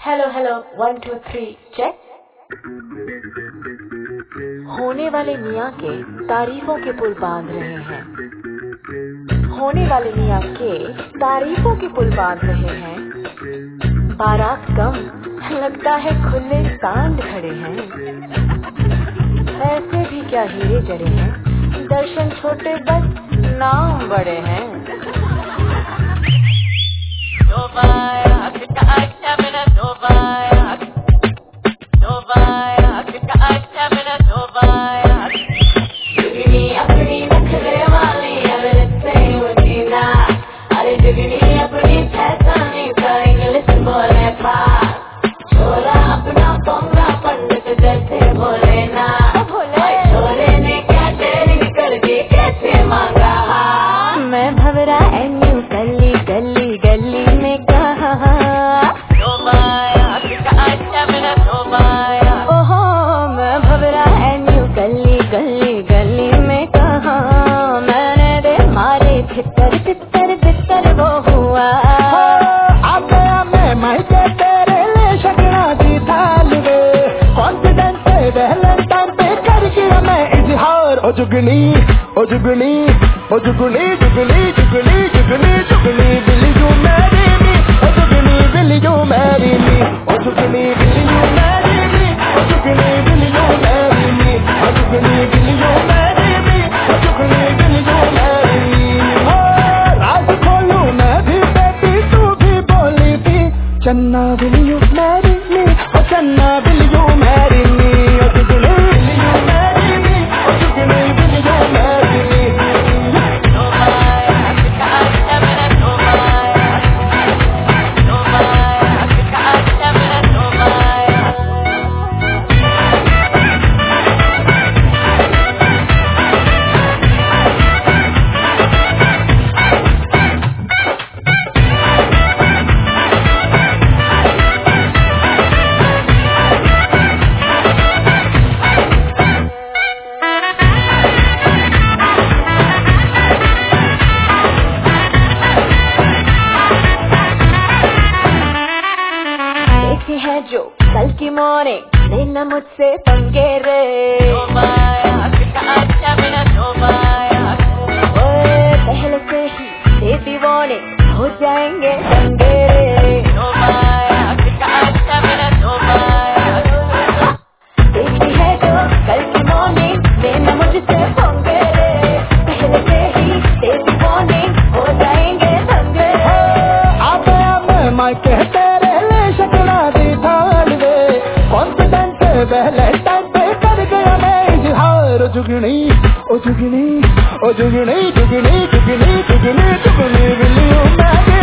Hello hello 1 2 3 check. होने वाले मियाँ के तारीफों के पुल बांध रहे हैं। होने वाले मियाँ के तारीफों के पुल बांध रहे हैं। बारात कम लगता है खुले सांड खड़े हैं। ऐसे भी क्या हीरे जड़े हैं, दर्शन छोटे बस नाम बड़े हैं। मैं भवरा एन्यू गली गली गली में कहा ओहो, मैं भवरा एन्यू गली गली गली में कहा। मैंने दे मारे भितर भितर भितर वो हुआ अब मैं मायके तेरे ले शकना दी थाल वे कॉन्फिडेंस से वैलेंटाइन पे कर किया मैं इजहार। ओ जुगनी ओ जुगनी ओ जुगनी जुगनी जुगनी जुगनी जुगनी will you marry me? O जुगनी will you marry me? O जुगनी will you marry me? O जुगनी will you marry me? O जुगनी will you marry me? O जुगनी will you marry me? ओ राज खोलूं मैं भी बेटी तू भी बोली थी चन्ना will you marry me? ओ चन्ना will you marry me? O जुगनी will you marry me? O जुगनी will you marry me? है जो कल की मॉर्निंग लेना मुझसे पंगे रे। ओए पहले से ही बेबी वार्निंग हो जाएंगे पंगे रे। देखी है जो कल की मॉर्निंग लेना मुझसे पंगे रे। पहले से ही बेबी वार्निंग हो जाएंगे पंगे रे। अब मैं कहते वैलेंटाइन पे कर गया मैं इजहार। ओ जुगनी ओ जुगनी ओ जुगनी जुगनी जुगनी जुगनी जुगनी will you marry